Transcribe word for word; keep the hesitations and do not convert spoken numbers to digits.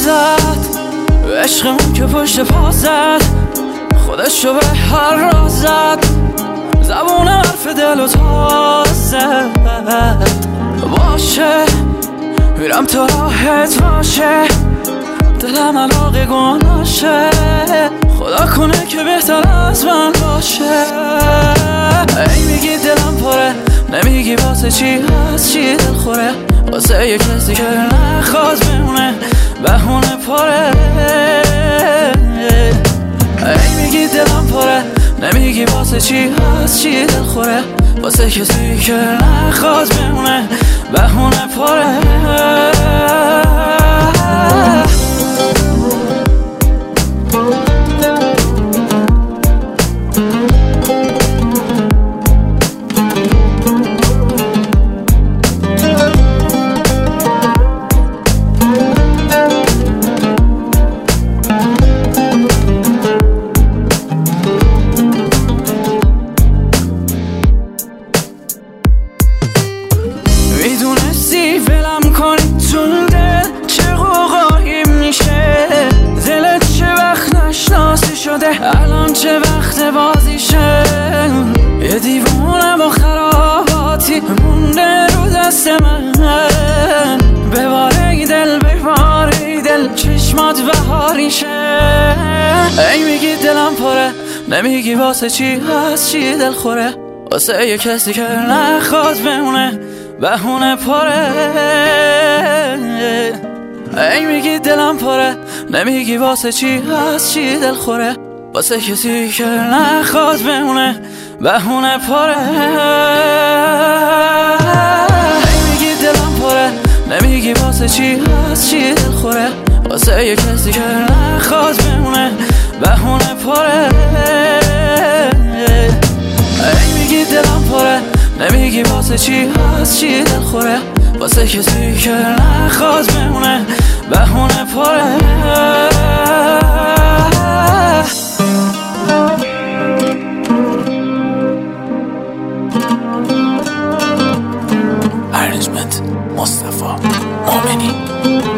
زد عشقمون که پشت پا زد خودشو به هر راز زد زبون حرف دل و تازه باشه میرم تا راحت باشه دلم علاقه گناشه خدا کنه که بهتر از من باشه ای میگی دلم پره نمیگی واسه چی هست چی دل خوره واسه یه کسی که نخواست بمونه بهونه پره ای میگی دلم پره نمیگی واسه چی هست چی دل خوره واسه کسی که نخواست بمونه بهونه پره میدونستی ولم کنی تو دل چه قوقایی میشه دلت چه وقت نشناسی شده الان چه وقت بازیشه یه دیوونه با خراباتی مونده رو دست من بباره دل بباره دل چشمات بهاریشه ای میگی دلم پره نمیگی واسه چی هست چی دل خوره واسه یه کسی که نخواست بمونه بهونه پره ای میگی دلم پره نمیگی واسه چی هست چی دل خوره واسه کسی که نخواست بمونه بهونه پره ای میگی دلم پره نمیگی واسه چی هست چی دل خوره واسه یه کسی که نخواست بمونه بهونه پره ای میگی دلم پره نمیگی واسه چی هست چی دل خوره واسه کسی که نخواست بمونه بهونه پره ارنجمنت مصطفی مومنی.